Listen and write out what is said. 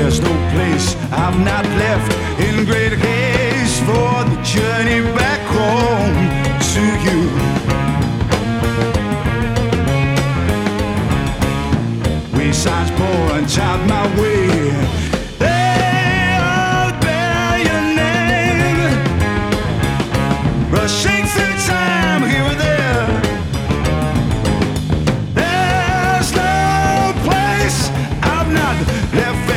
There's no place I've not left in great haste for the journey back home to you. Wayside's poor and top my way. They all bear your name. Rushing through time here or there. There's no place I've not left